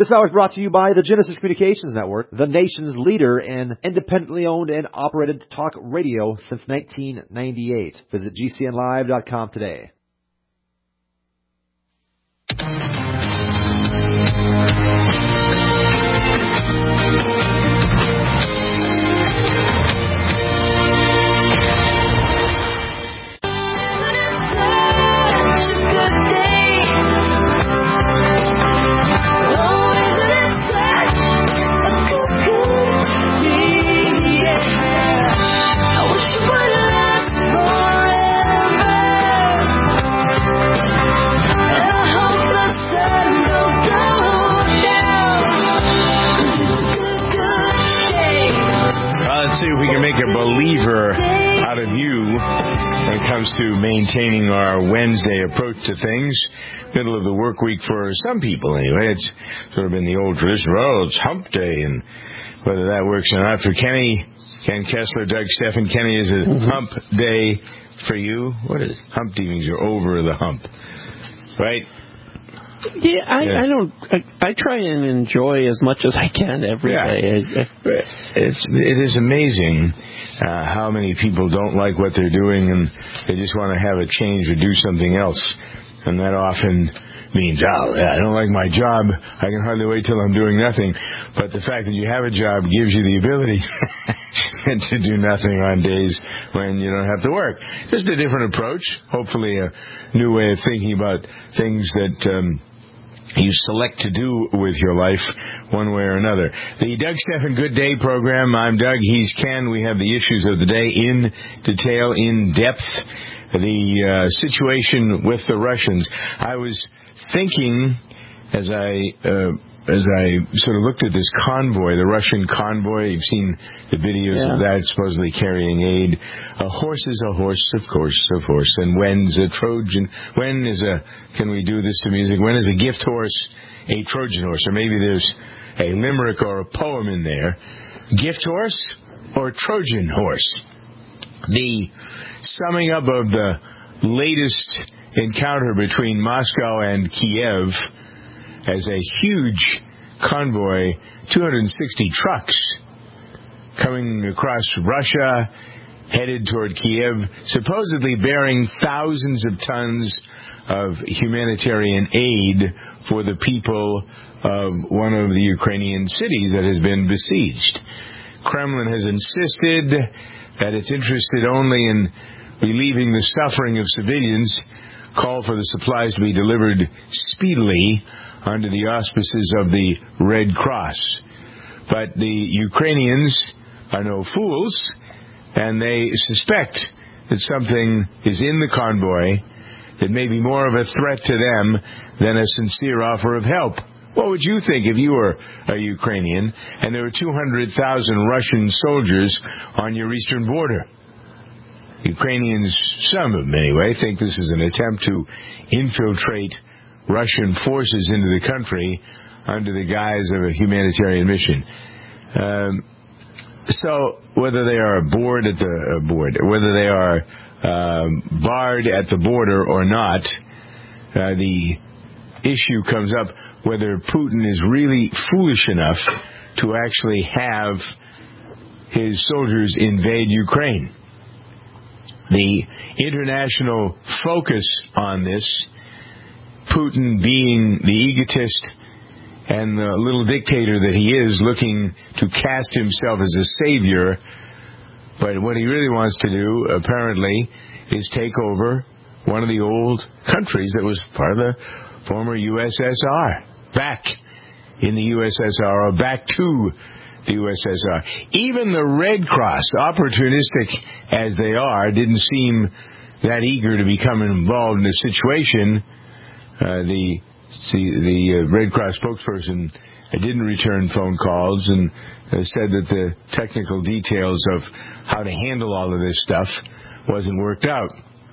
This hour is brought to you by the Genesis Communications Network, the nation's leader in independently owned and operated talk radio since 1998. Visit GCNlive.com today. See if we can make a believer out of you when it comes to maintaining our Wednesday approach to things. Middle of the work week for some people, anyway. It's sort of been the old tradition. Oh, it's hump day, and whether that works or not. For Kenny, Ken Kessler, Doug Steffen, Kenny, is it hump day for you? What is it? Hump day means you're over the hump, right? Yeah, I try and enjoy as much as I can every day. It is amazing how many people don't like what they're doing and they just want to have a change or do something else. And that often means, I don't like my job. I can hardly wait till I'm doing nothing. But the fact that you have a job gives you the ability to do nothing on days when you don't have to work. Just a different approach. Hopefully a new way of thinking about things that you select to do with your life one way or another. The Doug Steffen Good Day program. I'm Doug. He's Ken. We have the issues of the day in detail, in depth. The situation with the Russians. I was thinking as I sort of looked at this convoy, the Russian convoy. You've seen the videos of that, supposedly carrying aid. A horse is a horse, of course. And when's a Trojan? When is can we do this to music? When is a gift horse a Trojan horse? Or maybe there's a limerick or a poem in there. Gift horse or Trojan horse? The summing up of the latest encounter between Moscow and Kiev as a huge convoy, 260 trucks coming across Russia, headed toward Kiev, supposedly bearing thousands of tons of humanitarian aid for the people of one of the Ukrainian cities that has been besieged. Kremlin has insisted that it's interested only in relieving the suffering of civilians, called for the supplies to be delivered speedily under the auspices of the Red Cross. But the Ukrainians are no fools, and they suspect that something is in the convoy that may be more of a threat to them than a sincere offer of help. What would you think if you were a Ukrainian and there were 200,000 Russian soldiers on your eastern border? Ukrainians, some of them anyway, think this is an attempt to infiltrate Russian forces into the country under the guise of a humanitarian mission. So whether they are barred at the border or not, the issue comes up whether Putin is really foolish enough to actually have his soldiers invade Ukraine. The international focus on this, Putin being the egotist and the little dictator that he is, looking to cast himself as a savior, but what he really wants to do, apparently, is take over one of the old countries that was part of the former USSR, back in the USSR, or back to the USSR. Even the Red Cross, opportunistic as they are, didn't seem that eager to become involved in the situation. The Red Cross spokesperson didn't return phone calls and said that the technical details of how to handle all of this stuff wasn't worked out.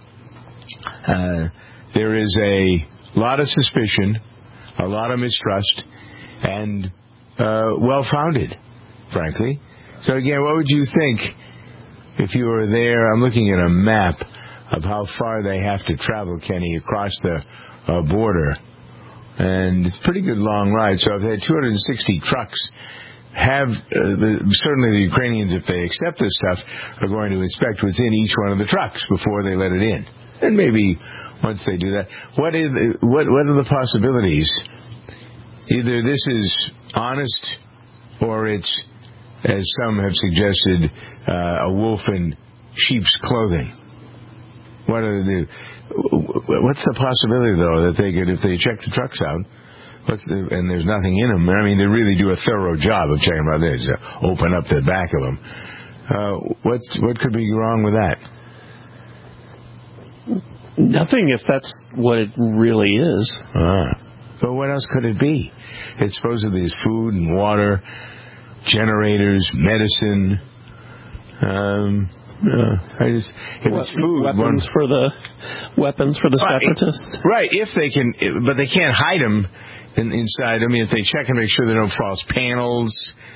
There is a lot of suspicion, a lot of mistrust, and well-founded, frankly. So again, what would you think if you were there? I'm looking at a map of how far they have to travel, Kenny, across the border. And it's a pretty good long ride. So if they had 260 trucks, certainly the Ukrainians, if they accept this stuff, are going to inspect what's in each one of the trucks before they let it in. And maybe once they do that, what are the possibilities? Either this is honest, or it's, as some have suggested, a wolf in sheep's clothing. What's the possibility, though, that they could, if they check the trucks out, and there's nothing in them? I mean, they really do a thorough job of checking them out. They just open up the back of them. What could be wrong with that? Nothing, if that's what it really is. But what else could it be? It supposedly is food and water, generators, medicine. It's food. Weapons for the separatists. Right, if they can, but they can't hide them inside. I mean, if they check and make sure there are no false panels,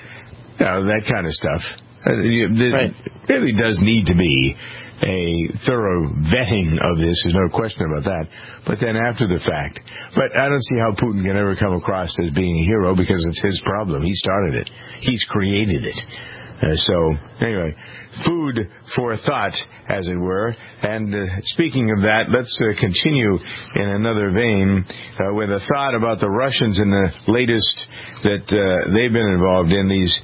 that kind of stuff. There really does need to be a thorough vetting of this. There's no question about that. But then after the fact. But I don't see how Putin can ever come across as being a hero, because it's his problem. He started it. He's created it. So, anyway, food for thought, as it were. And speaking of that, let's continue in another vein with a thought about the Russians and the latest that they've been involved in, these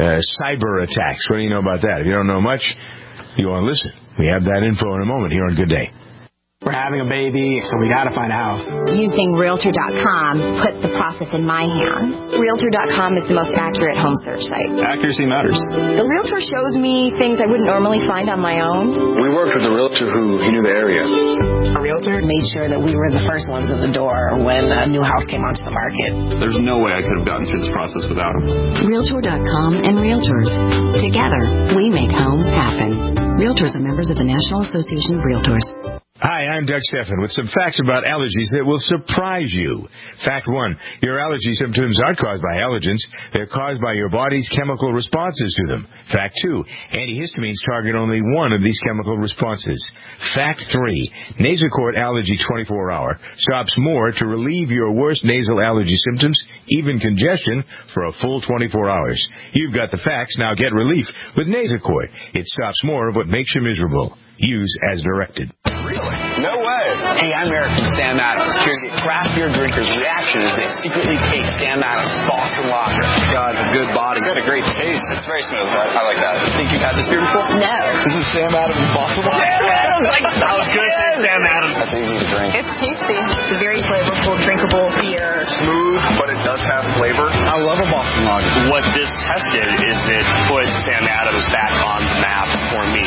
cyber attacks. What do you know about that? If you don't know much, you want to listen. We have that info in a moment here on Good Day. We're having a baby, so we got to find a house. Using Realtor.com put the process in my hands. Realtor.com is the most accurate home search site. Accuracy matters. The Realtor shows me things I wouldn't normally find on my own. We worked with a Realtor who knew the area. A Realtor made sure that we were the first ones at the door when a new house came onto the market. There's no way I could have gotten through this process without him. Realtor.com and Realtors. Together, we make home happen. Realtors are members of the National Association of Realtors. Hi, I'm Doug Stephan with some facts about allergies that will surprise you. Fact 1, your allergy symptoms aren't caused by allergens. They're caused by your body's chemical responses to them. Fact 2, antihistamines target only one of these chemical responses. Fact 3, Nasacort Allergy 24-hour stops more to relieve your worst nasal allergy symptoms, even congestion, for a full 24 hours. You've got the facts, now get relief with Nasacort. It stops more of what makes you miserable. Use as directed. Really? No way. Hey, I'm Eric from Sam Adams. Here to get craft beer drinkers' reaction as they secretly take Sam Adams Boston Lager. Got a good body. It's got a great taste. It's very smooth. I like that. You think you've had this beer before? No. This is Sam Adams Boston Lager. Sam Adams! That was good. Sam Adams. That's easy to drink. It's tasty. It's a very flavorful, drinkable beer. Smooth, but it does have flavor. I love a Boston Lager. What this tested is it put Sam Adams back on the map for me.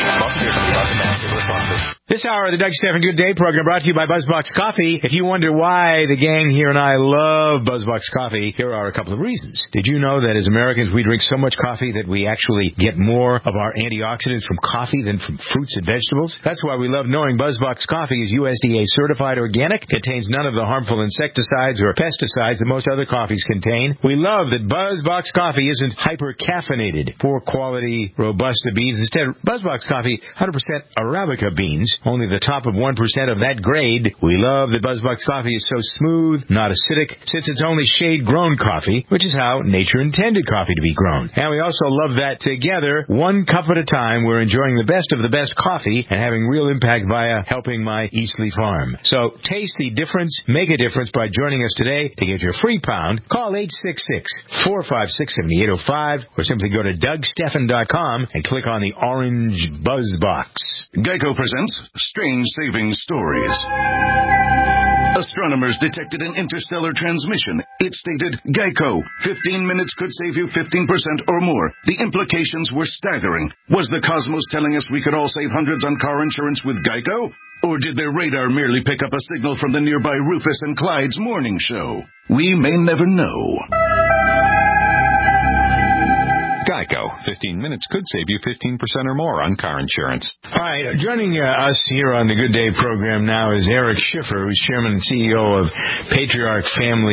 This hour of the Doug Stephan Good Day program brought to you by BuzzBox Coffee. If you wonder why the gang here and I love BuzzBox Coffee, here are a couple of reasons. Did you know that as Americans we drink so much coffee that we actually get more of our antioxidants from coffee than from fruits and vegetables? That's why we love knowing BuzzBox Coffee is USDA certified organic, contains none of the harmful insecticides or pesticides that most other coffees contain. We love that BuzzBox Coffee isn't hyper-caffeinated, poor quality Robusta beans. Instead, BuzzBox Coffee, 100% Arabica beans, only the top of 1% of that grade. We love that BuzzBox Coffee is so smooth, not acidic, since it's only shade-grown coffee, which is how nature intended coffee to be grown. And we also love that together, one cup at a time, we're enjoying the best of the best coffee and having real impact via helping my Eastleigh farm. So taste the difference, make a difference by joining us today. To get your free pound, call 866-456-7805 or simply go to DougStephan.com and click on the orange Buzz box. Geico presents Strange Saving Stories. Astronomers detected an interstellar transmission. It stated, Geico, 15 minutes could save you 15% or more. The implications were staggering. Was the cosmos telling us we could all save hundreds on car insurance with Geico? Or did their radar merely pick up a signal from the nearby Rufus and Clyde's morning show? We may never know. GEICO. 15 minutes could save you 15% or more on car insurance. All right, joining us here on the Good Day program now is Eric Schiffer, who's Chairman and CEO of Patriarch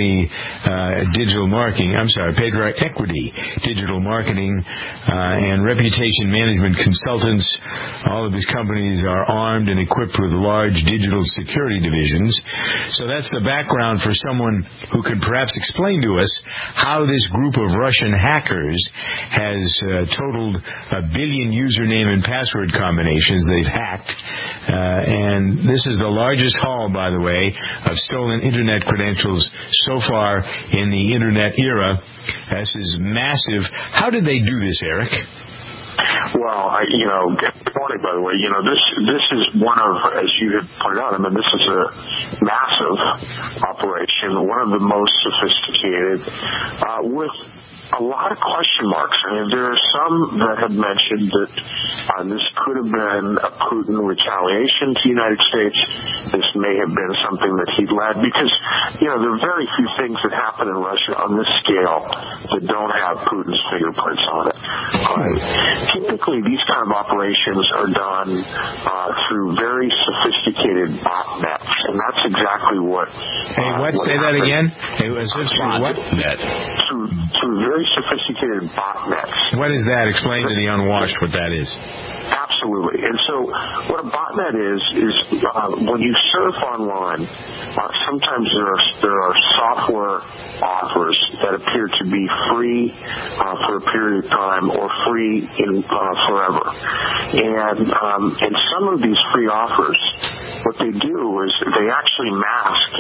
Patriarch Equity Digital Marketing and Reputation Management Consultants. All of his companies are armed and equipped with large digital security divisions. So that's the background for someone who could perhaps explain to us how this group of Russian hackers has totaled 1 billion username and password combinations they've hacked. And this is the largest haul, by the way, of stolen Internet credentials so far in the Internet era. This is massive. How did they do this, Eric? Well, good morning, by the way. This is one of, as you had pointed out, this is a massive operation, one of the most sophisticated, with a lot of question marks. There are some that have mentioned that this could have been a Putin retaliation to the United States. This may have been something that he led, because, there are very few things that happen in Russia on this scale that don't have Putin's fingerprints on it. Typically, these kind of operations are done through very sophisticated botnets, and that's exactly what... Say that again? What? Through very sophisticated botnets. What is that? Explain to the unwashed what that is. Absolutely. And so what a botnet is when you surf online, sometimes there are software offers that appear to be free for a period of time or free forever. And some of these free offers, what they do is they actually mask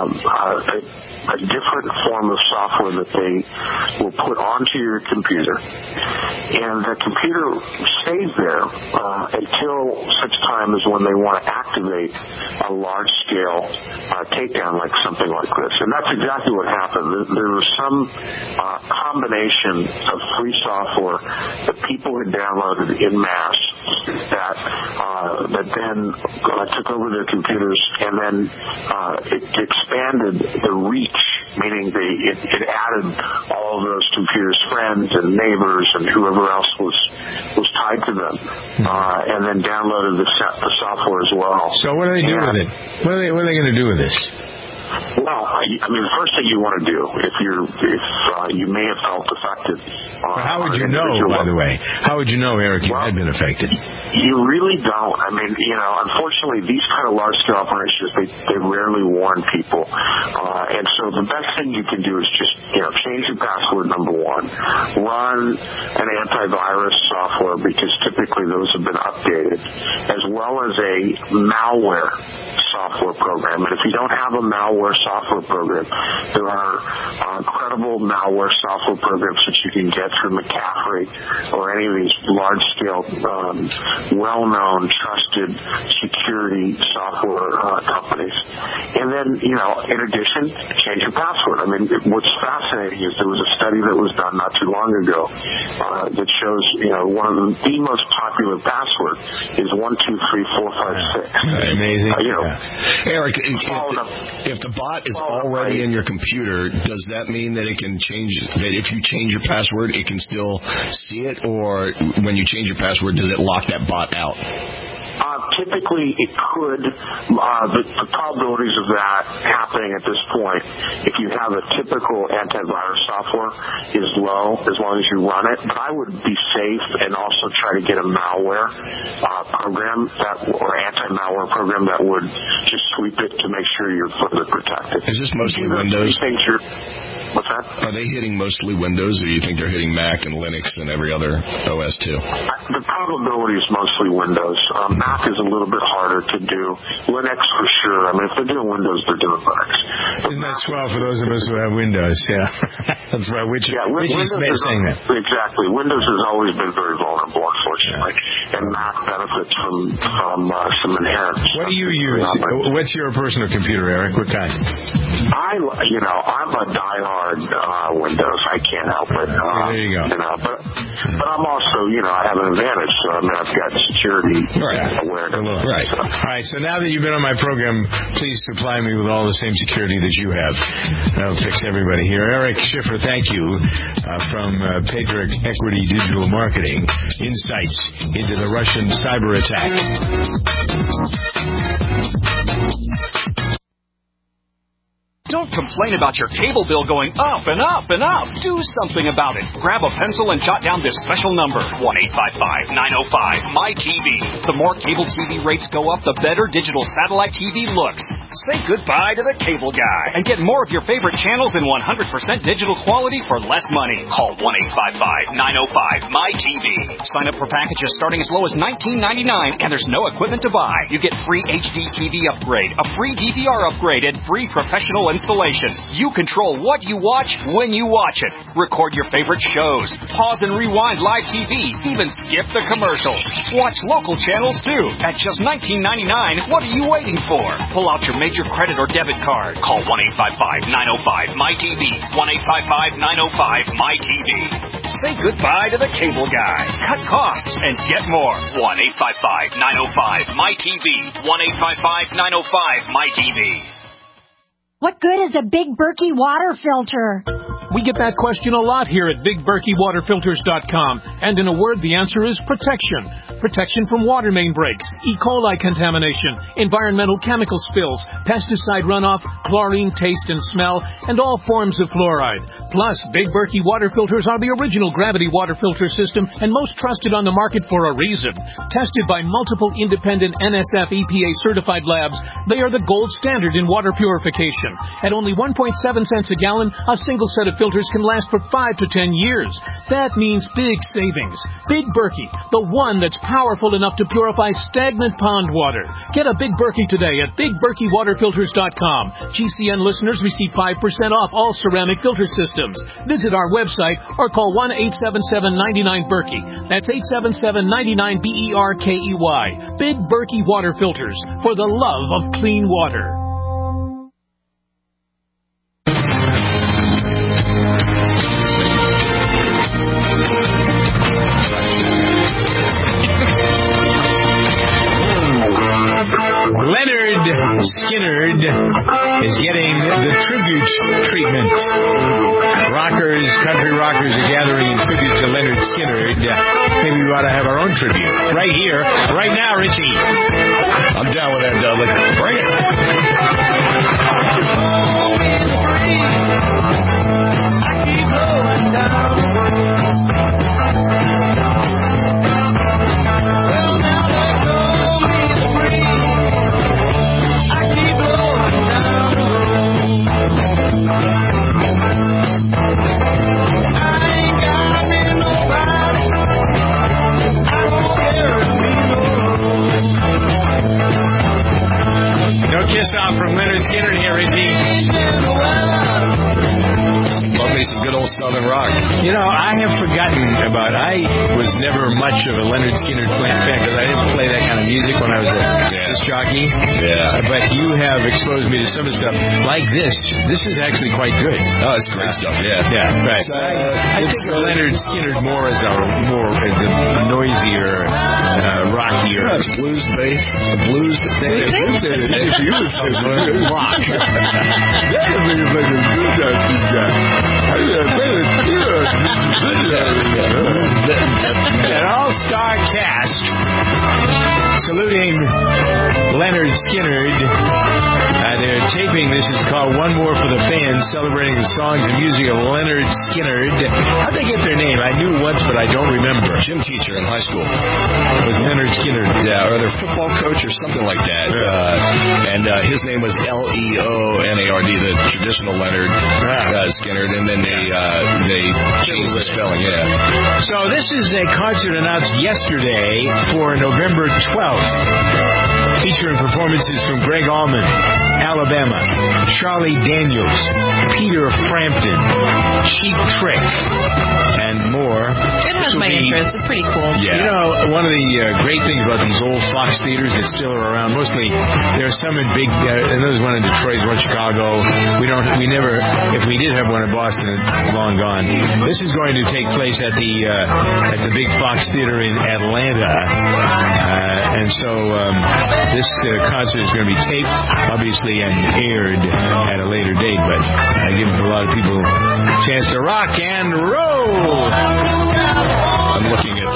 a different form of software that they will put onto your computer. And the computer stays there until such time as when they want to activate a large-scale takedown like something like this. And that's exactly what happened. There was some combination of free software that people had downloaded en masse that then took over their computers, and then it expanded the reach, meaning it added all of those computers' friends and neighbors and whoever else was tied to them, and then downloaded the software as well. So what do they do with it? What are they going to do with this? Well, the first thing you want to do, if you may have felt affected. But how would you know, by the way? How would you know, Eric, you had been affected? You really don't. Unfortunately, these kind of large-scale operations, they rarely warn people. And so the best thing you can do is just, change your password, number one. Run an antivirus software, because typically those have been updated, as well as a malware software program. And if you don't have a malware software program, there are incredible malware software programs that you can get through McAfee or any of these large-scale, well-known, trusted security software companies. And then, in addition, change your password. What's fascinating is there was a study that was done not too long ago that shows, one of the most popular password is 123456. Amazing. Eric, if the bot is already in your computer, does that mean that it can change, that if you change your password, it can still see it? Or when you change your password, does it lock that bot out? Typically, it could. The probabilities of that happening at this point, if you have a typical antivirus software, is low as long as you run it. But I would be safe and also try to get a malware program or anti-malware program that would just sweep it to make sure you're further protected. Is this mostly Windows? What's that? Are they hitting mostly Windows, or do you think they're hitting Mac and Linux and every other OS too? The probability is mostly Windows. Mac is a little bit harder to do. Linux for sure. If they're doing Windows, they're doing Linux. Isn't that swell for those of us who have Windows? Yeah. That's right. Which is saying that. Exactly. Windows has always been very vulnerable, unfortunately. Yeah. And Mac benefits from some inherent. What do you use? What's your personal computer, Eric? What kind? I'm a diehard card windows. I can't help it. There you go. But I'm also, I have an advantage. So I've got security awareness. Right. All right. So now that you've been on my program, please supply me with all the same security that you have. That'll fix everybody here. Eric Schiffer, thank you, from Patriot Equity Digital Marketing. Insights into the Russian cyber attack. Don't complain about your cable bill going up and up and up. Do something about it. Grab a pencil and jot down this special number, 1-855-905-MY-TV. The more cable TV rates go up, the better digital satellite TV looks. Say goodbye to the cable guy and get more of your favorite channels in 100% digital quality for less money. Call 1-855-905-MY-TV. Sign up for packages starting as low as $19.99, and there's no equipment to buy. You get free HD TV upgrade, a free DVR upgrade, and free professional installation. You control what you watch when you watch it. Record your favorite shows. Pause and rewind live TV. Even skip the commercials. Watch local channels too. At just $19.99, what are you waiting for? Pull out your major credit or debit card. Call 1-855-905-MY-TV. 1-855-905-MY-TV. Say goodbye to the cable guy. Cut costs and get more. 1-855-905-MY-TV. 1-855-905-MY-TV. What good is a Big Berkey water filter? We get that question a lot here at BigBerkeyWaterFilters.com. And in a word, the answer is protection. Protection from water main breaks, E. coli contamination, environmental chemical spills, pesticide runoff, chlorine taste and smell, and all forms of fluoride. Plus, Big Berkey water filters are the original gravity water filter system and most trusted on the market for a reason. Tested by multiple independent NSF EPA certified labs, they are the gold standard in water purification. At only 1.7 cents a gallon, a single set of filters can last for 5 to 10 years. That means big savings. Big Berkey, the one that's powerful enough to purify stagnant pond water. Get a Big Berkey today at BigBerkeyWaterFilters.com. GCN listeners receive 5% off all ceramic filter systems. Visit our website or call 1-877-99-BERKEY. That's 877-99-BERKEY. Big Berkey Water Filters, for the love of clean water. Leonard Skinnard is getting the tribute treatment. Country rockers are gathering in tribute to Leonard Skinnard. Maybe we ought to have our own tribute. Right here, right now, Richie. I'm down with that, Dudley. Bring it. I keep going down. Kiss off from Leonard Skinner here, Richie. Love me some good old Southern rock. I have forgotten about. I was never much of a Leonard Skinner fan because I didn't play that kind of music when I was a disc jockey. Yeah. But you have exposed me to some of the stuff like this. This is actually quite good. Oh, it's great stuff. Yeah. Yeah. Right. So I think of Leonard Skinner more as a noisier, rockier. It's blues based. Blues. Rock. An all-star cast saluting Leonard Skinnard. They're taping. This is called One More for the Fans, celebrating the songs and music of Leonard Skinnard. How'd they get their name? I knew once, but I don't remember. Gym teacher in high school. Was Leonard Skinnard. Yeah, or their football coach or something like that. And his name was Leonard, the traditional Leonard Skinnard, and then they changed the spelling, So this is a concert announced yesterday for November 12th, featuring performances from Greg Allman, Alabama, Charlie Daniels, Peter Frampton, Cheap Trick, and more. It has my interest. service. It's pretty cool. Yeah. You know, one of the great things about these old Fox theaters that still are around, mostly there are some in big, and there's one in Detroit, one in Chicago. If we did have one in Boston, it's long gone. This is going to take place at the big Fox Theater in Atlanta. And so this concert is going to be taped, obviously, and aired at a later date, but I give a lot of people a chance to rock and roll. I'm looking at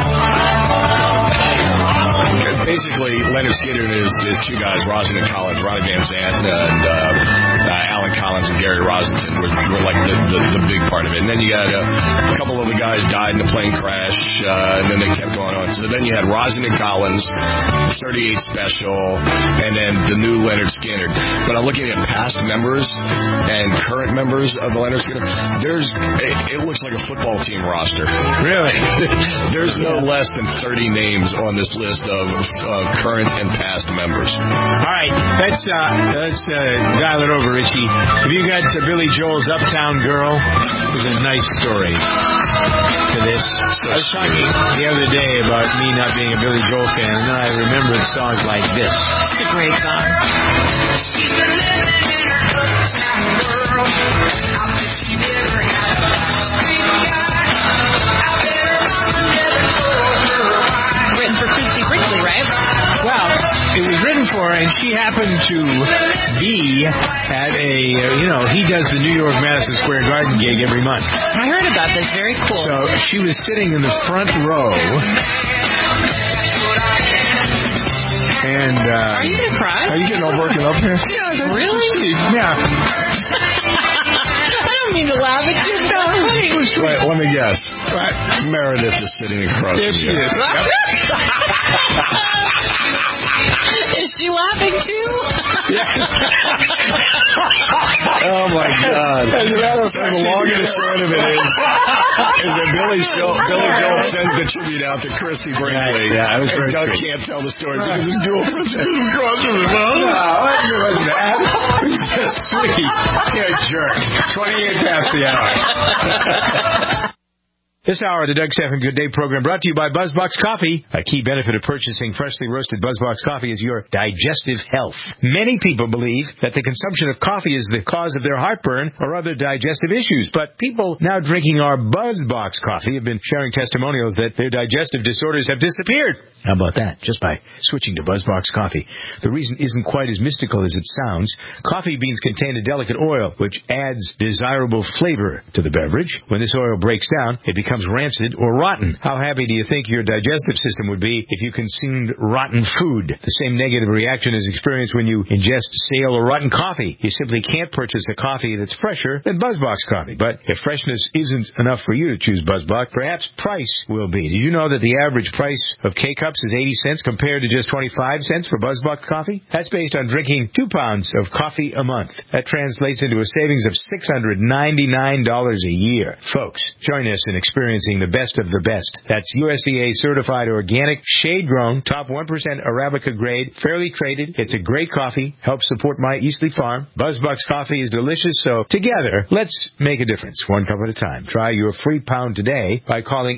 basically Leonard Skinner and his two guys, Rosalind Collins, Ronnie Van Zant, and Alan Collins and Gary Rosenthal were like the big part of it. And then you got a couple of the guys died in a plane crash, and then they kept going on. So then you had Rosalind Collins, 38 Special, and then the new Leonard Skinner. But I'm looking at past members and current members of the Leonard Skinner. It looks like a football team roster. Really? There's no less than 30 names on this list of current and past members. All right, let's dial it over, Richie. Have you got Billy Joel's Uptown Girl? There's a nice story to this. I was talking the other day about me not being a Billy Joel fan, and then I remembered songs like this. It's a great song. Written for Christy Brinkley, right? Well, it was written for her, and she happened to be at he does the New York Madison Square Garden gig every month. I heard about this. Very cool. So she was sitting in the front row. And are you gonna cry? Are you getting all working up here? Yeah, really? Yeah. I don't mean to laugh at you. No, wait, let me guess. Meredith is sitting across from you. There she is. Yep. Is she laughing too? Yeah. Oh my God! As a matter of fact, the long and the short of it is that Billy Joel sends the tribute out to Christy Brinkley. Yeah, it was very Doug sweet. can't tell the story because his dual presented across from him. No, it wasn't that. It was just sweet. You're a jerk. 28 past the hour. This hour of the Doug Stephan Good Day program brought to you by BuzzBox Coffee. A key benefit of purchasing freshly roasted BuzzBox coffee is your digestive health. Many people believe that the consumption of coffee is the cause of their heartburn or other digestive issues, but people now drinking our BuzzBox coffee have been sharing testimonials that their digestive disorders have disappeared. How about that? Just by switching to BuzzBox coffee. The reason isn't quite as mystical as it sounds. Coffee beans contain a delicate oil, which adds desirable flavor to the beverage. When this oil breaks down, it becomes rancid or rotten. How happy do you think your digestive system would be if you consumed rotten food? The same negative reaction is experienced when you ingest stale or rotten coffee. You simply can't purchase a coffee that's fresher than BuzzBox coffee. But if freshness isn't enough for you to choose BuzzBox, perhaps price will be. Did you know that the average price of K-Cups is 80 cents compared to just 25 cents for BuzzBox coffee? That's based on drinking 2 pounds of coffee a month. That translates into a savings of $699 a year. Folks, join us in experiencing the best of the best. That's USDA certified organic, shade-grown, top 1% Arabica grade, fairly traded. It's a great coffee. Helps support my Eastleigh farm. BuzzBox coffee is delicious, so together, let's make a difference, 1 cup at a time. Try your free pound today by calling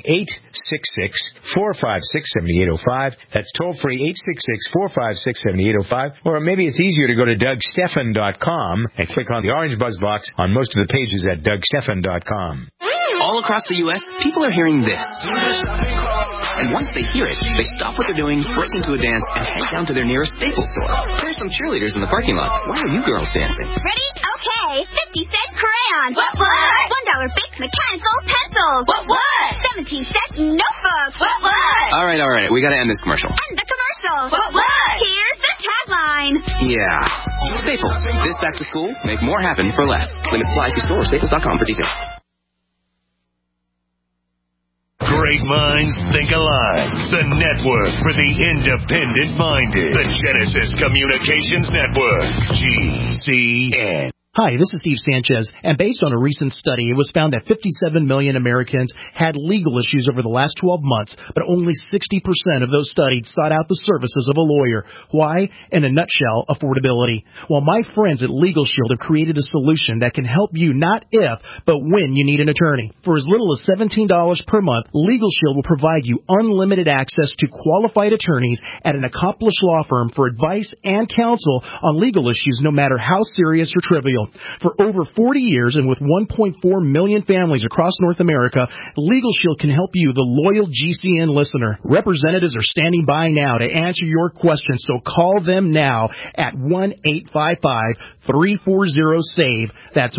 866-456-7805. That's toll-free 866-456-7805. Or maybe it's easier to go to DougStephan.com and click on the orange BuzzBox on most of the pages at DougStephan.com. All across the U.S., people are hearing this. And once they hear it, they stop what they're doing, break into a dance, and head down to their nearest Staples store. There's some cheerleaders in the parking lot. Why are you girls dancing? Ready? Okay. 50-cent crayons. What? $1 Bic mechanical pencils. What? 17-cent notebooks. What? All right. We gotta end this commercial. And the commercial. What? Here's the tagline. Yeah. Staples. This back to school, make more happen for less. Limit supplies to store or staples.com for details. Great minds think alike. The network for the independent-minded. The Genesis Communications Network. GCN. Hi, this is Steve Sanchez, and based on a recent study, it was found that 57 million Americans had legal issues over the last 12 months, but only 60% of those studied sought out the services of a lawyer. Why? In a nutshell, affordability. Well, my friends at Legal Shield have created a solution that can help you not if, but when you need an attorney. For as little as $17 per month, Legal Shield will provide you unlimited access to qualified attorneys at an accomplished law firm for advice and counsel on legal issues, no matter how serious or trivial. For over 40 years and with 1.4 million families across North America, Legal Shield can help you, the loyal GCN listener. Representatives are standing by now to answer your questions, so call them now at 1-855-340-SAVE. That's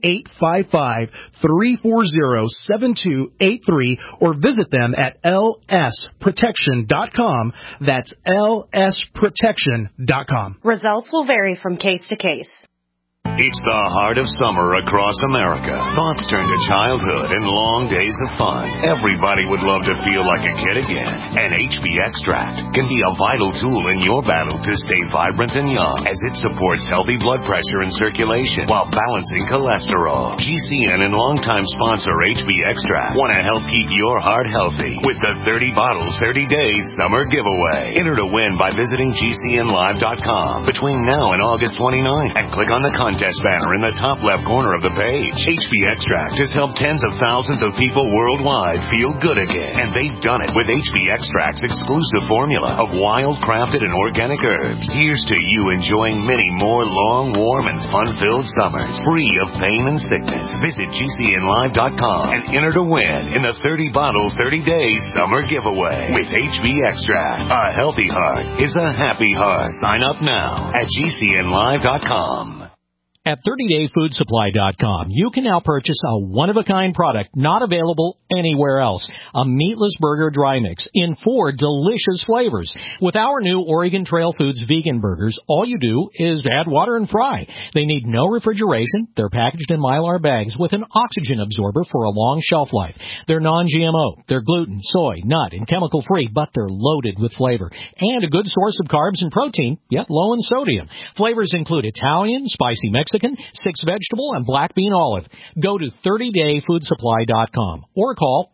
1-855-340-7283, or visit them at lsprotection.com. That's lsprotection.com. Results will vary from case to case. It's the heart of summer across America. Thoughts turn to childhood and long days of fun. Everybody would love to feel like a kid again. And HB Extract can be a vital tool in your battle to stay vibrant and young, as it supports healthy blood pressure and circulation while balancing cholesterol. GCN and longtime sponsor HB Extract want to help keep your heart healthy with the 30 bottles, 30 days summer giveaway. Enter to win by visiting GCNlive.com between now and August 29 and click on the contest banner in the top left corner of the page. HB Extract has helped tens of thousands of people worldwide feel good again, and they've done it with HB Extract's exclusive formula of wild, crafted, and organic herbs. Here's to you enjoying many more long, warm, and fun-filled summers, free of pain and sickness. Visit GCNlive.com and enter to win in the 30-bottle, 30 days summer giveaway with HB Extract. A healthy heart is a happy heart. Sign up now at GCNlive.com. At 30dayfoodsupply.com, you can now purchase a one-of-a-kind product not available anywhere else. A meatless burger dry mix in 4 delicious flavors. With our new Oregon Trail Foods vegan burgers, all you do is add water and fry. They need no refrigeration. They're packaged in Mylar bags with an oxygen absorber for a long shelf life. They're non-GMO. They're gluten, soy, nut, and chemical-free, but they're loaded with flavor. And a good source of carbs and protein, yet low in sodium. Flavors include Italian, spicy Mexican, 6 vegetable, and black bean olive. Go to 30dayfoodsupply.com or call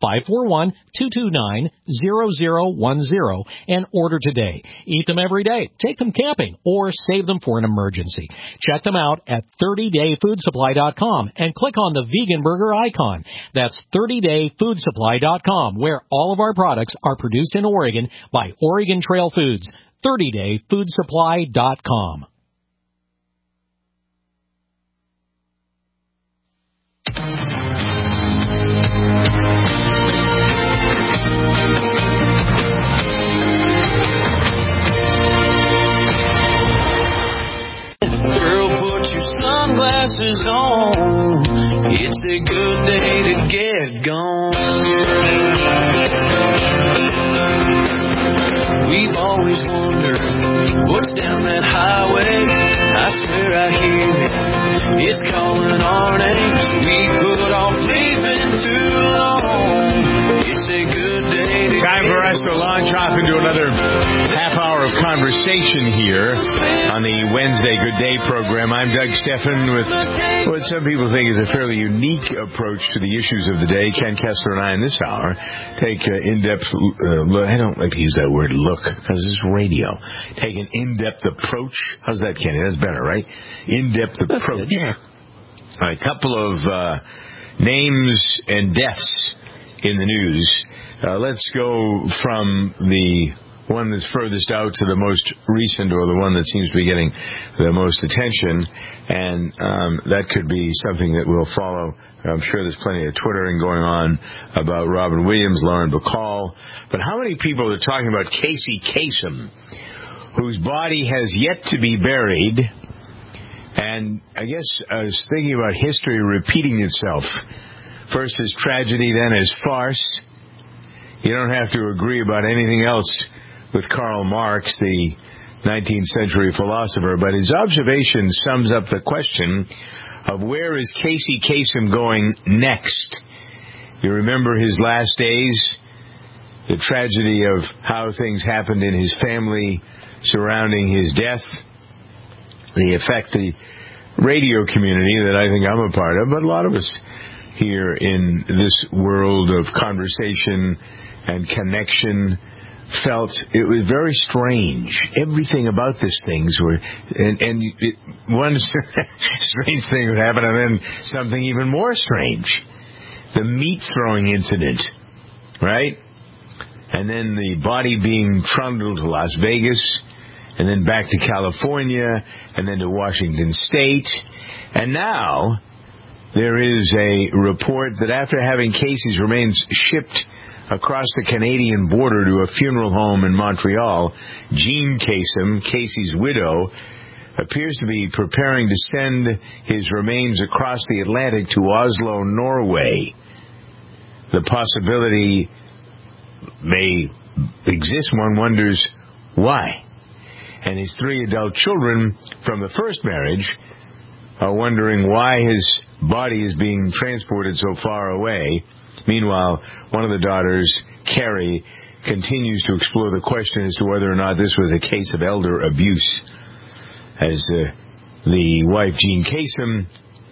541-229-0010 and order today. Eat them every day, take them camping, or save them for an emergency. Check them out at 30dayfoodsupply.com and click on the vegan burger icon. That's 30dayfoodsupply.com, where all of our products are produced in Oregon by Oregon Trail Foods. 30dayfoodsupply.com. Girl, put your sunglasses on. It's a good day to get gone. We've always wondered what's down that highway. I swear I hear it. It's calling our names. We put off leaving too long. It's a good day to Time for us to launch off into another half hour of conversation here on the Wednesday Good Day program. I'm Doug Steffen with what some people think is a fairly unique approach to the issues of the day. Ken Kessler and I in this hour take in-depth look. I don't like to use that word look because this is radio. Take an in-depth approach. How's that, Kenny? That's better, right? In-depth approach. Yeah. All right, a couple of names and deaths in the news. Let's go from the one that's furthest out to the most recent, or the one that seems to be getting the most attention, and that could be something that will follow. I'm sure there's plenty of Twittering going on about Robin Williams, Lauren Bacall, but how many people are talking about Casey Kasem, whose body has yet to be buried? And I guess I was thinking about history repeating itself. First as tragedy, then as farce. You don't have to agree about anything else with Karl Marx, the 19th century philosopher, but his observation sums up the question of where is Casey Kasem going next. You remember his last days, the tragedy of how things happened in his family surrounding his death, the effect the radio community that I think I'm a part of, but a lot of us here in this world of conversation and connection felt it was very strange. Everything about this things were, one strange thing would happen, and then something even more strange. The meat throwing incident, right? And then the body being trundled to Las Vegas, and then back to California, and then to Washington State. And now there is a report that after having Casey's remains shipped across the Canadian border to a funeral home in Montreal, Jean Kasem, Casey's widow, appears to be preparing to send his remains across the Atlantic to Oslo, Norway. The possibility may exist. One wonders why. And his 3 adult children from the first marriage are wondering why his body is being transported so far away. Meanwhile, one of the daughters, Carrie, continues to explore the question as to whether or not this was a case of elder abuse, as the wife, Jean Kasem,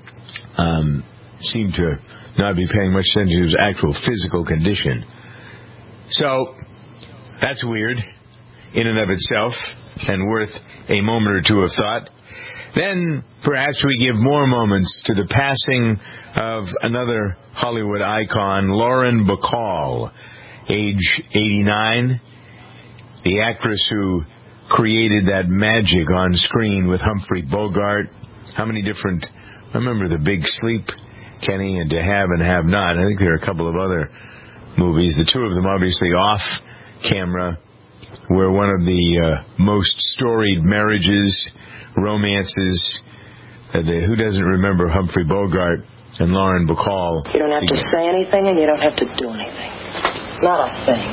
seemed to not be paying much attention to his actual physical condition. So, that's weird in and of itself, and worth a moment or two of thought. Then, perhaps we give more moments to the passing of another Hollywood icon, Lauren Bacall, age 89, the actress who created that magic on screen with Humphrey Bogart. How many different, I remember The Big Sleep, Kenny, and To Have and Have Not. I think there are a couple of other movies, the 2 of them obviously off camera, were one of the most storied marriages, romances. Who doesn't remember Humphrey Bogart and Lauren Bacall? You don't have to say anything, and you don't have to do anything. Not a thing.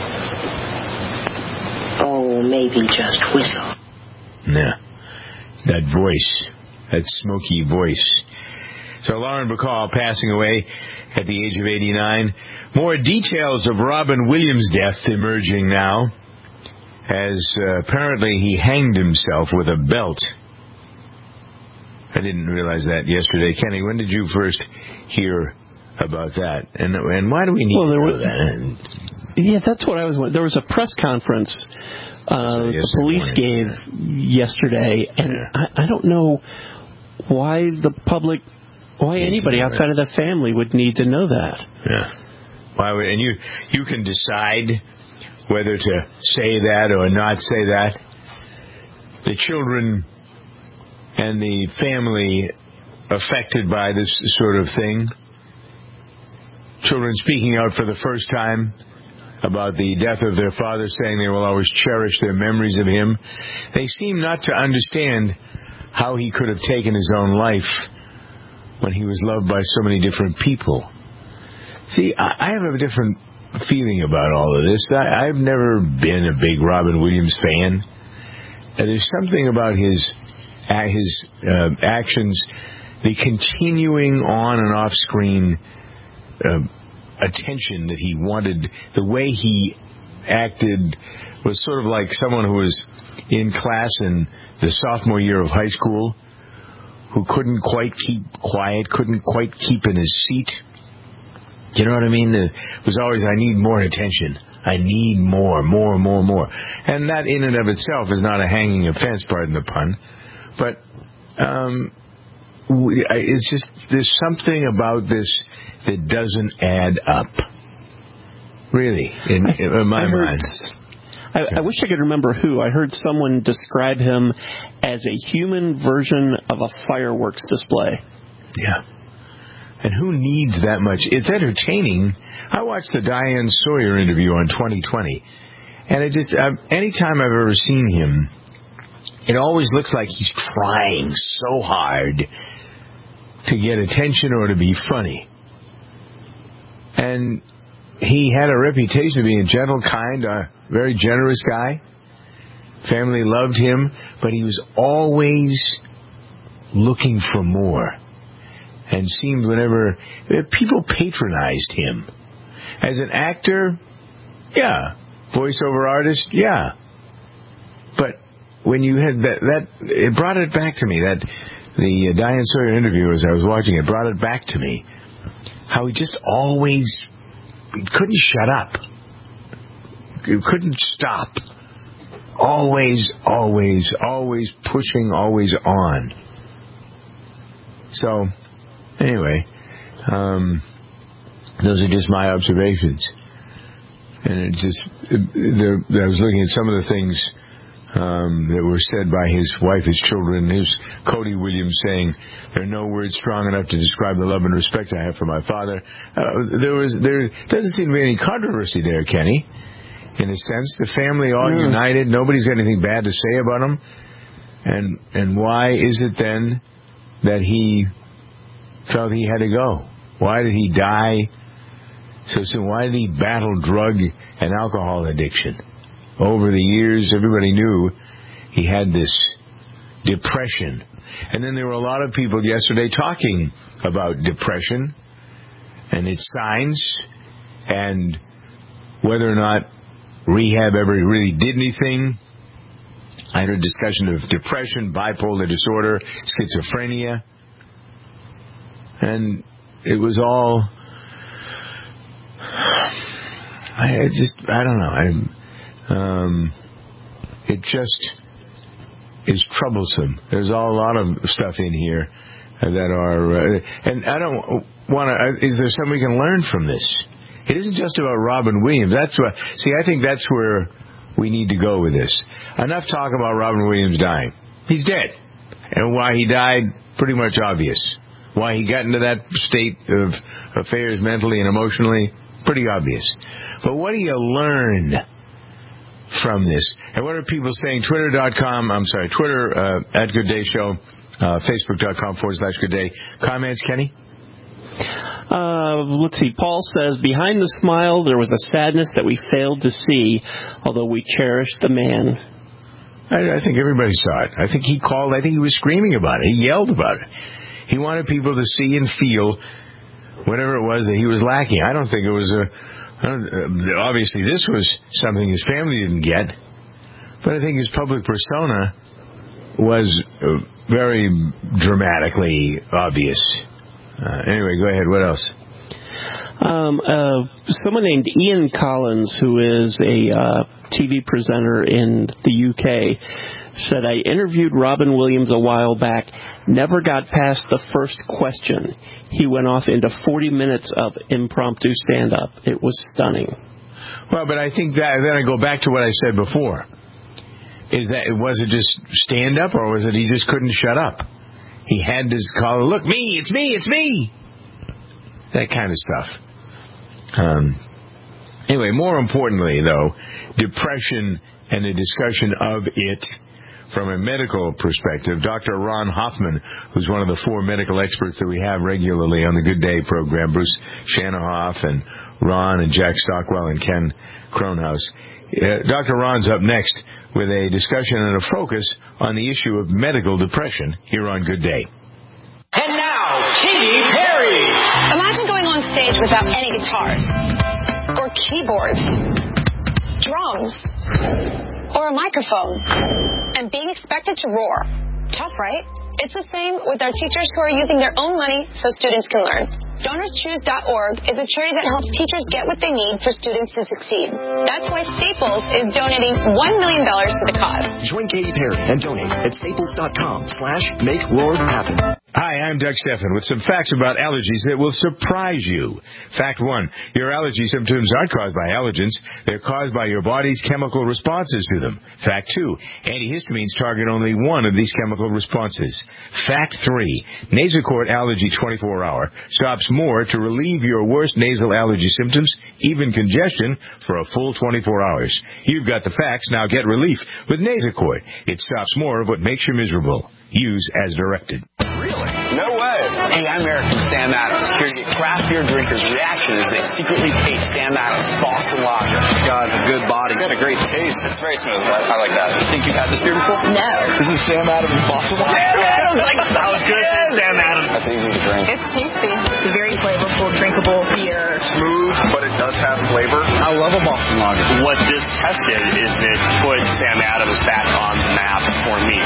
Oh, maybe just whistle. Yeah. That voice. That smoky voice. So Lauren Bacall passing away at the age of 89. More details of Robin Williams' death emerging now, as apparently he hanged himself with a belt. I didn't realize that yesterday. Kenny, when did you first hear about that? And why do we need to know that? Yeah, that's what I was wondering. There was a press conference the police gave yesterday, and I don't know why the public, why anybody outside of the family would need to know that. Yeah. Why would, and you can decide whether to say that or not say that. The children and the family affected by this sort of thing. Children speaking out for the first time about the death of their father, saying they will always cherish their memories of him. They seem not to understand how he could have taken his own life when he was loved by so many different people. See, I have a different feeling about all of this. I've never been a big Robin Williams fan. And there's something about his actions, the continuing on and off screen attention that he wanted. The way he acted was sort of like someone who was in class in the sophomore year of high school, who couldn't quite keep quiet, couldn't quite keep in his seat. You know what I mean? It was always, I need more attention. I need more. And that in and of itself is not a hanging offense, pardon the pun. But it's just, there's something about this that doesn't add up. Really, in my mind. I wish I could remember who. I heard someone describe him as a human version of a fireworks display. Yeah. And who needs that much? It's entertaining. I watched the Diane Sawyer interview on 2020, and it just, anytime I've ever seen him, it always looks like he's trying so hard to get attention or to be funny. And he had a reputation of being a gentle, kind, very generous guy. Family loved him, but he was always looking for more. And seemed whenever people patronized him. As an actor, yeah. Voiceover artist, yeah. But when you had that it brought it back to me, that the Diane Sawyer interview, as I was watching it, brought it back to me. How he just always couldn't shut up. He couldn't stop. Always pushing, always on. So, anyway, those are just my observations. And I was looking at some of the things that were said by his wife, his children. Here's Cody Williams saying, "There are no words strong enough to describe the love and respect I have for my father." There doesn't seem to be any controversy there, Kenny. In a sense, the family all united. Nobody's got anything bad to say about him. And why is it then that he felt he had to go? Why did he die so soon? Why did he battle drug and alcohol addiction? Over the years, everybody knew he had this depression. And then there were a lot of people yesterday talking about depression and its signs and whether or not rehab ever really did anything. I had a discussion of depression, bipolar disorder, schizophrenia. And it was all... I don't know. It just is troublesome. There's a lot of stuff in here that are... and I don't want to... Is there something we can learn from this? It isn't just about Robin Williams. I think that's where we need to go with this. Enough talk about Robin Williams dying. He's dead. And why he died, pretty much obvious. Why he got into that state of affairs mentally and emotionally, pretty obvious. But what do you learn from this? And what are people saying? Twitter at Good Day Show, Facebook.com/Good Day. Comments, Kenny? Let's see. Paul says, behind the smile, there was a sadness that we failed to see, although we cherished the man. I think everybody saw it. I think he called. I think he was screaming about it. He yelled about it. He wanted people to see and feel whatever it was that he was lacking. I don't think it was obviously this was something his family didn't get, but I think his public persona was very dramatically obvious. Anyway, go ahead. What else? Someone named Ian Collins, who is a TV presenter in the UK, said, I interviewed Robin Williams a while back, never got past the first question. He went off into 40 minutes of impromptu stand-up. It was stunning. Well, but I think that, then I go back to what I said before. Was it just stand-up, or was it he just couldn't shut up? He had to call, look, it's me. That kind of stuff. Anyway, more importantly, though, depression and the discussion of it from a medical perspective. Dr. Ron Hoffman, who's one of the 4 medical experts that we have regularly on the Good Day program, Bruce Shanahoff and Ron and Jack Stockwell and Ken Kronhaus. Dr. Ron's up next with a discussion and a focus on the issue of medical depression here on Good Day. And now, Katy Perry! Imagine going on stage without any guitars, or keyboards, drums, or a microphone, and being expected to roar. Tough, right? It's the same with our teachers who are using their own money so students can learn. DonorsChoose.org is a charity that helps teachers get what they need for students to succeed. That's why Staples is donating $1 million to the cause. Join Katy Perry and donate at staples.com/MakeRoar Happen. Hi, I'm Doug Stephan with some facts about allergies that will surprise you. Fact 1, your allergy symptoms aren't caused by allergens. They're caused by your body's chemical responses to them. Fact 2, antihistamines target only one of these chemical responses. Fact 3, Nasacort Allergy 24-Hour stops more to relieve your worst nasal allergy symptoms, even congestion, for a full 24 hours. You've got the facts, now get relief with Nasacort. It stops more of what makes you miserable. Use as directed. Really? No way. Hey, I'm Eric from Sam Adams, here to get craft beer drinkers' reaction as they secretly taste Sam Adams Boston Lager. It's got a good body. It's got a great taste. It's very smooth. I like that. Think you've had this beer before? No. This is Sam Adams Boston Lager. Sam Adams! Like, sounds good. Sam Adams. That's easy to drink. It's tasty. It's a very flavorful, drinkable beer. Smooth, but it does have flavor. I I love a Boston Lager. What this test did is it put Sam Adams back on the map for me.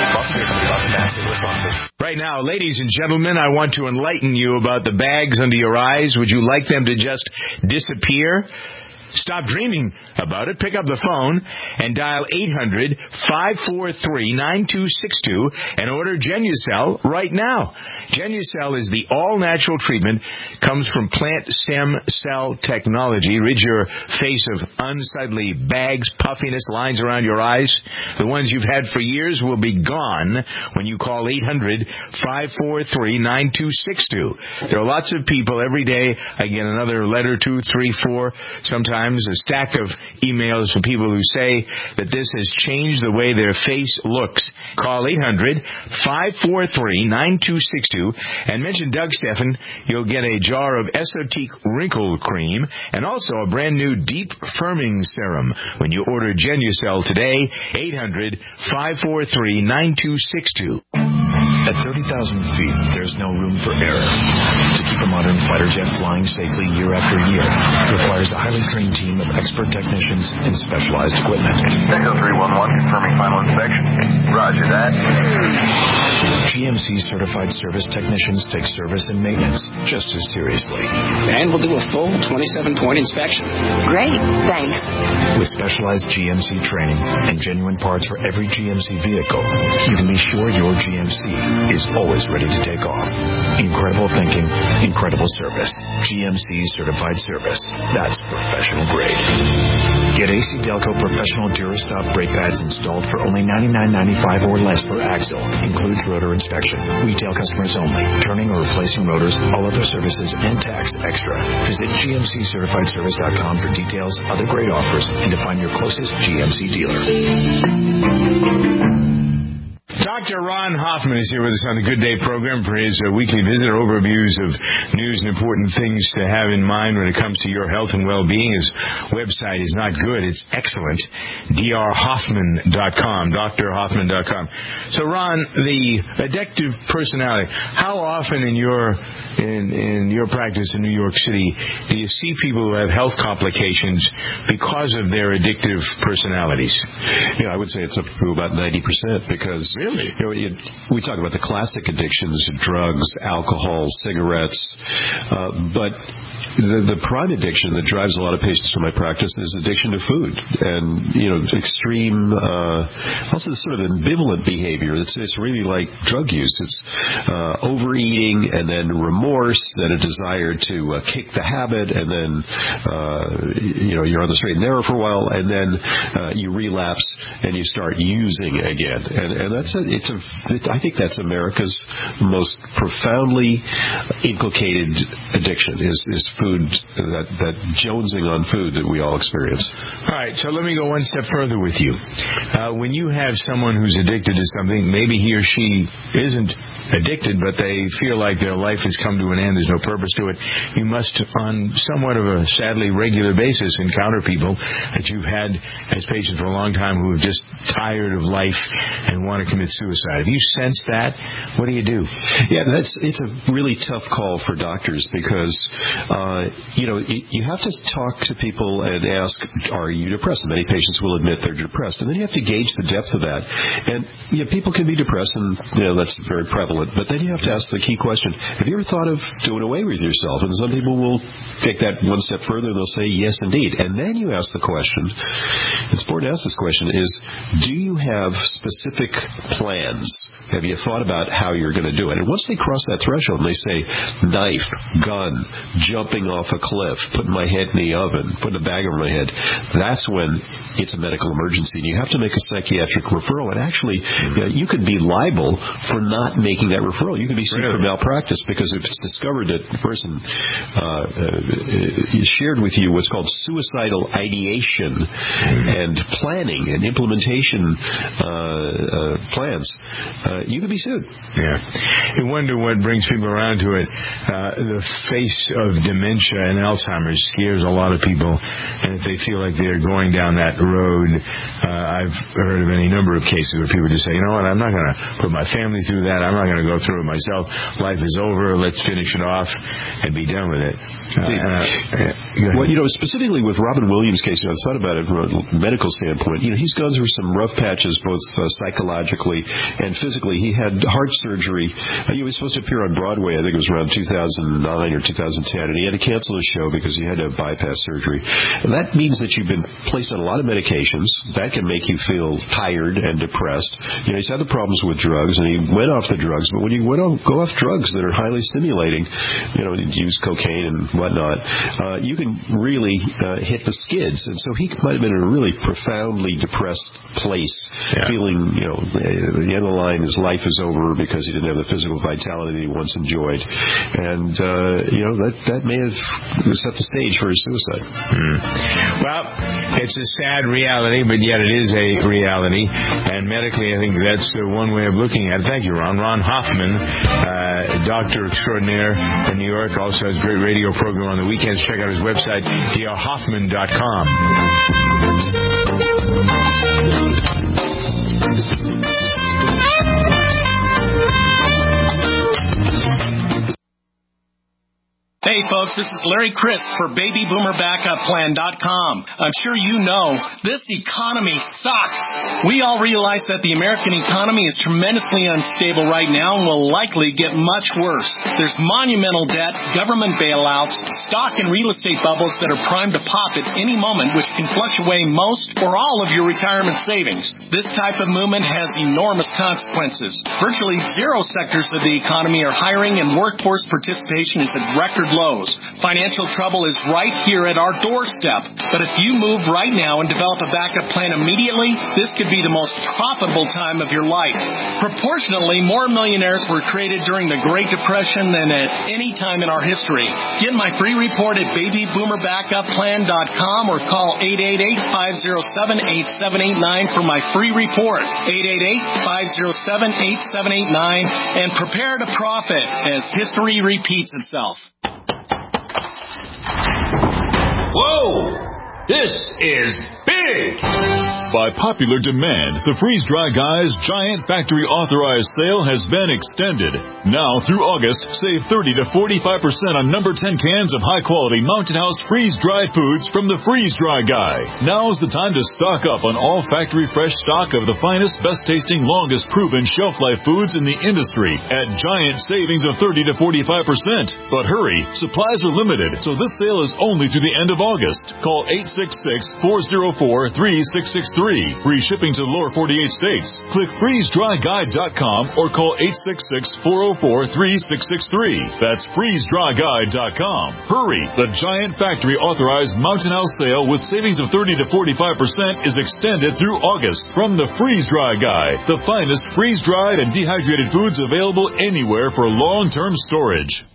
Right now, ladies and gentlemen, I want to enlighten you about the bags under your eyes. Would you like them to just disappear? Stop dreaming about it. Pick up the phone and dial 800-543-9262 and order Genucel right now. Genucel is the all-natural treatment, comes from plant stem cell technology. Rid your face of unsightly bags, puffiness, lines around your eyes. The ones you've had for years will be gone when you call 800-543-9262. There are lots of people every day. I get another letter, 2, 3, 4, sometimes a stack of emails from people who say that this has changed the way their face looks. Call 800-543-9262 and mention Doug Steffen. You'll get a jar of Esotique Wrinkle Cream and also a brand new Deep Firming Serum when you order Genucel today. 800-543-9262. At 30,000 feet, there's no room for error. To keep a modern fighter jet flying safely year after year requires a highly trained team of expert technicians and specialized equipment. Echo 311 confirming final inspection. Roger that. GMC certified service technicians take service and maintenance just as seriously. And we'll do a full 27-point inspection. Great, thanks. With specialized GMC training and genuine parts for every GMC vehicle, you can be sure your GMC is always ready to take off. Incredible thinking, incredible service. GMC certified service. That's professional grade. Get AC Delco professional Durastop brake pads installed for only $99.95 or less per axle. Includes rotor inspection. Retail customers only. Turning or replacing rotors, all other services, and tax extra. Visit GMCCertifiedService.com for details, other great offers, and to find your closest GMC dealer. Dr. Ron Hoffman is here with us on the Good Day program for his weekly visitor overviews of news and important things to have in mind when it comes to your health and well-being. His website is not good, it's excellent. drhoffman.com, drhoffman.com. So, Ron, the addictive personality, how often in your practice in New York City do you see people who have health complications because of their addictive personalities? Yeah, I would say it's up to about 90% because really? We talk about the classic addictions, drugs, alcohol, cigarettes, but the prime addiction that drives a lot of patients to my practice is addiction to food and, extreme, also this sort of ambivalent behavior. It's really like drug use. It's overeating and then remorse, then a desire to kick the habit, and then, you're on the straight and narrow for a while, and then you relapse and you start using again. And I think that's America's most profoundly inculcated addiction is food, that jonesing on food that we all experience. All right, so let me go one step further with you. When you have someone who's addicted to something, maybe he or she isn't addicted, but they feel like their life has come to an end, there's no purpose to it, you must, on somewhat of a sadly regular basis, encounter people that you've had as patients for a long time who are just tired of life and want to commit suicide. Have you sensed that? What do you do? Yeah, it's a really tough call for doctors because you have to talk to people and ask, are you depressed? And many patients will admit they're depressed. And then you have to gauge the depth of that. And people can be depressed, and that's very prevalent. But then you have to ask the key question, have you ever thought of doing away with yourself? And some people will take that one step further, and they'll say, yes, indeed. And then you ask the question, it's important to ask this question, is do you have specific plans? Have you thought about how you're going to do it? And once they cross that threshold and they say knife, gun, jumping off a cliff, putting my head in the oven, putting a bag over my head, that's when it's a medical emergency. And you have to make a psychiatric referral. And actually, you could be liable for not making that referral. You could be sued for malpractice because if it's discovered that the person shared with you what's called suicidal ideation and planning and implementation plans, you could be sued. Yeah. I wonder what brings people around to it. The face of dementia dementia and Alzheimer's scares a lot of people, and if they feel like they're going down that road, I've heard of any number of cases where people just say, you know what, I'm not going to put my family through that. I'm not going to go through it myself. Life is over. Let's finish it off and be done with it. Well, specifically with Robin Williams' case, I thought about it from a medical standpoint. He's gone through some rough patches, both psychologically and physically. He had heart surgery. He was supposed to appear on Broadway, I think it was around 2009 or 2010, and he had to cancel his show because he had to have bypass surgery. And that means that you've been placed on a lot of medications. That can make you feel tired and depressed. He's had the problems with drugs, and he went off the drugs. But when you go off drugs that are highly stimulating, use cocaine and whatnot, you can really hit the skids. And so he might have been in a really profoundly depressed place, feeling, the end of the line, his life is over because he didn't have the physical vitality that he once enjoyed. And, that may have set the stage for his suicide. Well, it's a sad reality, but yet it is a reality. And medically, I think that's one way of looking at it. Thank you, Ron. Ron Hoffman, doctor extraordinaire in New York, also has a great radio program on the weekends. Check out his website, drhoffman.com. Hey folks, this is Larry Crisp for BabyBoomerBackupPlan.com. I'm sure you know, this economy sucks. We all realize that the American economy is tremendously unstable right now and will likely get much worse. There's monumental debt, government bailouts, stock and real estate bubbles that are primed to pop at any moment, which can flush away most or all of your retirement savings. This type of movement has enormous consequences. Virtually zero sectors of the economy are hiring, and workforce participation is at record lows. Financial trouble is right here at our doorstep. But if you move right now and develop a backup plan immediately, this could be the most profitable time of your life. Proportionately, more millionaires were created during the Great Depression than at any time in our history. Get my free report at BabyBoomerBackupPlan.com or call 888-507-8789 for my free report. 888-507-8789 and prepare to profit as history repeats itself. Whoa! This is big! By popular demand, the Freeze Dry Guy's giant factory authorized sale has been extended. Now through August, save 30 to 45% on number 10 cans of high-quality Mountain House freeze-dried foods from the Freeze Dry Guy. Now's the time to stock up on all factory fresh stock of the finest, best-tasting, longest-proven shelf-life foods in the industry at giant savings of 30 to 45%. But hurry, supplies are limited, so this sale is only through the end of August. Call 866-404-3663. Free shipping to the lower 48 states. Click freezedryguide.com or call 866-404-3663. That's freezedryguide.com. Hurry! The giant factory authorized Mountain House sale with savings of 30 to 45% is extended through August from the Freeze Dry Guy, the finest freeze-dried and dehydrated foods available anywhere for long-term storage.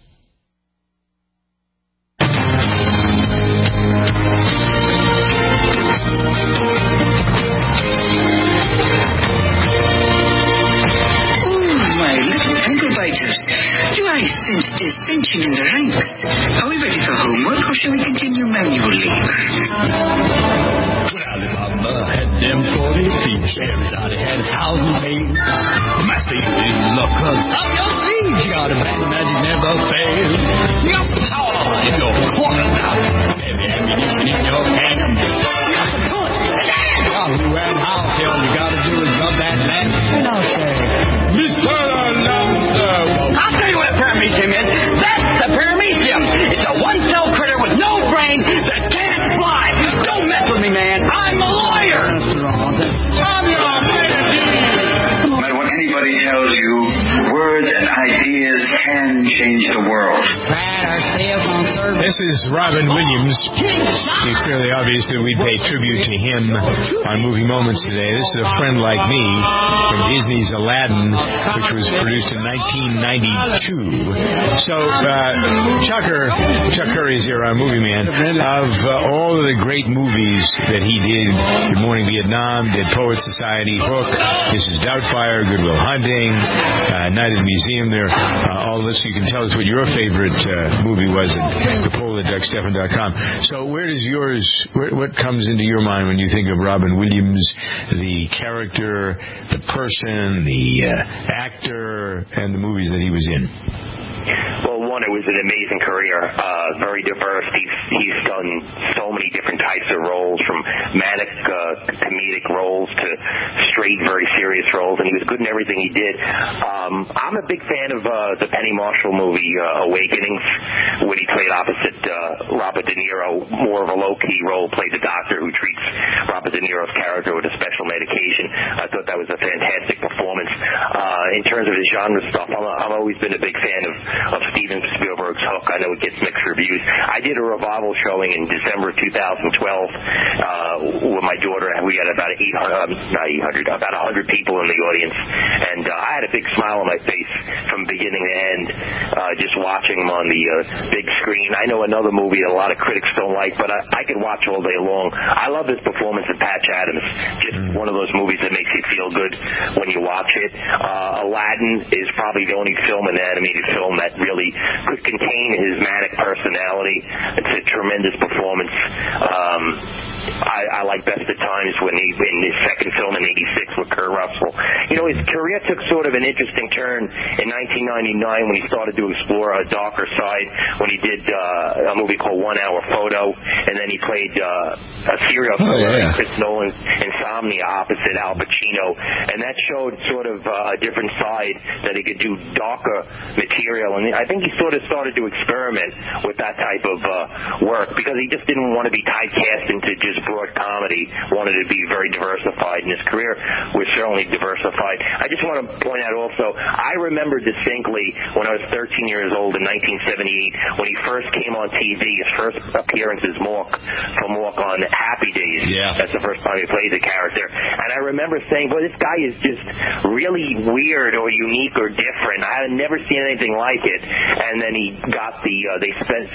Do I sense dissension in the ranks? Are we ready for homework, or shall we continue manual labor? When Alibaba had them 40 thieves, everybody had 1,000 maids. Master, you in luck, 'cause up your sleeves, you got a man magic never fails. You got power if you're quartered out. Heavy ammunition in your hand. You got the gun. Who and how all you gotta do is rub that land. And I'll say, Mr. Lancer. I'll tell you what a paramecium is. That's the paramecium. It's a one-cell critter with no brain that can't fly. Don't mess with me, man. I'm a lawyer. I'm your fantasy. No matter what anybody tells you, words and ideas can change the world. This is Robin Williams. It's fairly obvious that we pay tribute to him on Movie Moments today. This is A Friend Like Me from Disney's Aladdin, which was produced in 1992. So, Chuck Curry is here on Movie Man. Of all of the great movies that he did, Good Morning Vietnam, Dead Poets Society, Hook, This is Doubtfire, Good Will Hunting, Night at the Museum, they're all listed. You can tell us what your favorite movie was at NapoleonDuckStefan.com. So what comes into your mind when you think of Robin Williams, the character, the person, the actor, and the movies that he was in? Well, one, it was an amazing career, very diverse. He's done so many different types of roles, from manic comedic roles to straight, very serious roles, and he was good in everything he did. I'm a big fan of the Penny Marshall movie, Awakenings, when he played opposite Robert De Niro, more of a low-key role, played the doctor who treats Robert De Niro's character with a special medication. I thought that was a fantastic performance. In terms of his genre stuff, I've always been a big fan of Steven Spielberg's Hook. I know it gets mixed reviews. I did a revival showing in December of 2012 with my daughter. We had about 100 people in the audience, and I had a big smile on my face from beginning to end just watching him on the big screen. I know another movie a lot of critics don't like, but I could watch all day long. I love his performance in Patch Adams. Just one of those movies that makes you feel good when you watch it. Aladdin is probably the only film, an animated film, that really could contain his manic personality. It's a tremendous performance. I like Best of Times when he in his second film in '86 with Kurt Russell. You know, his career took sort of an interesting turn in 1999 when he started to explore a darker side, when he did a movie called 1 Hour Photo, and then he played a serial killer in Chris Nolan's Insomnia opposite Al Pacino, and that showed sort of a different side, that he could do darker material. And I think he sort of started to experiment with that type of work, because he just didn't want to be typecast into just broad comedy, wanted to be very diversified, and his career was certainly diversified. I just want to point out also, I remember distinctly when I was 13 years old in 1978, when he first came on TV, his first appearance as Mork on Happy Days. Yeah. That's the first time he played the character. And I remember saying, well, this guy is just really weird or unique or different. I had never seen anything like it. And then he got they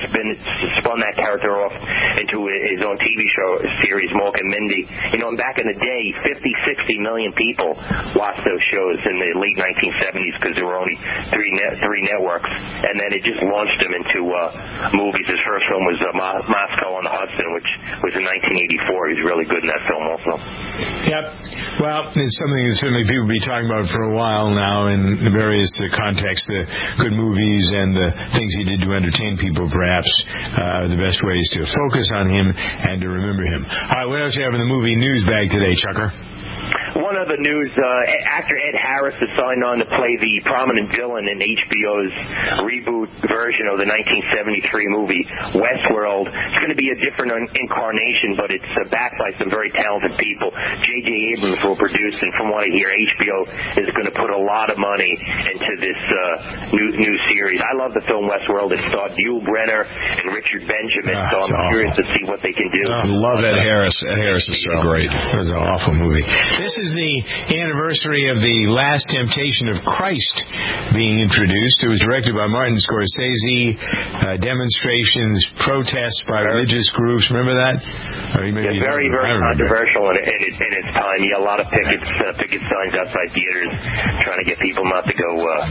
spun that character off into his own TV show series, Mork and Mindy. You know, and back in the day, 50-60 million people watched those shows in the late 1970s, because there were only three networks. And then it just launched him into movies. His first film was Moscow on the Hudson, which was in 1984. He was really good in that film also. Yep. Well, it's something that certainly people will be talking about for a while now in the various contexts, the good movies and the things he did to entertain people, perhaps the best ways to focus on him and to remember him. All right, what else do you have in the movie news bag today, Chucker? One other news, actor Ed Harris has signed on to play the prominent villain in HBO's reboot version of the 1973 movie Westworld. It's going to be a different incarnation, but it's backed by some very talented people. J.J. Abrams will produce, and from what I hear, HBO is going to put a lot of money into this new series. I love the film Westworld. It starred Yul Brynner and Richard Benjamin, so I'm curious to see what they can do. I love Ed Harris. Ed Harris is so great. It was an awful movie. This is the anniversary of The Last Temptation of Christ being introduced. It was directed by Martin Scorsese. Demonstrations, protests by religious groups. Remember that? Very, very controversial in its time. Yeah, a lot of picket signs outside theaters trying to get people not to go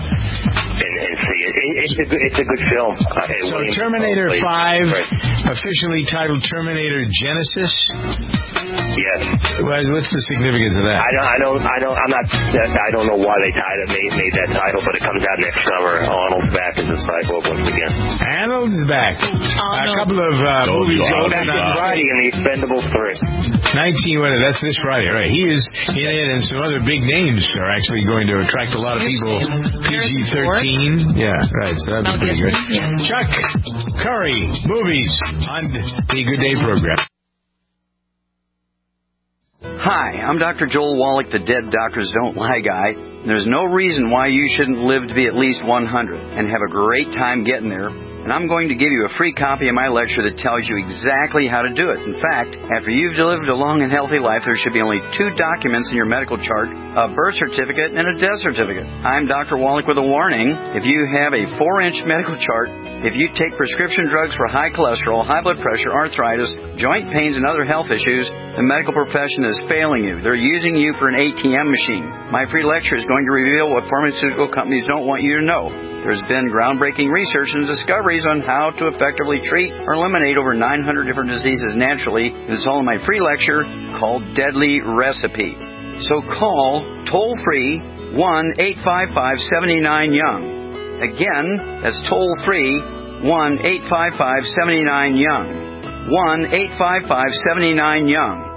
and see it. It's a good film. So Terminator 5, officially titled Terminator Genesis. Yes. What's the significance of that? I don't know why they made that title, but it comes out next summer. Arnold's back as a cyborg once again. Arnold's back. A couple of movies going on Friday in The Expendables 3. That's this Friday, right? He is in it, and some other big names are actually going to attract a lot of people. PG-13. Yeah, right. So that'd be pretty good. Yeah. Chuck Curry, movies on the Good Day program. Hi, I'm Dr. Joel Wallach, the Dead Doctors Don't Lie guy. There's no reason why you shouldn't live to be at least 100 and have a great time getting there. And I'm going to give you a free copy of my lecture that tells you exactly how to do it. In fact, after you've lived a long and healthy life, there should be only 2 documents in your medical chart, a birth certificate and a death certificate. I'm Dr. Wallach with a warning. If you have a 4-inch medical chart, if you take prescription drugs for high cholesterol, high blood pressure, arthritis, joint pains, and other health issues, the medical profession is failing you. They're using you for an ATM machine. My free lecture is going to reveal what pharmaceutical companies don't want you to know. There's been groundbreaking research and discoveries on how to effectively treat or eliminate over 900 different diseases naturally. It's all in my free lecture called Deadly Recipe. So call toll-free 1-855-79-YOUNG. Again, that's toll-free 1-855-79-YOUNG. 1-855-79-YOUNG.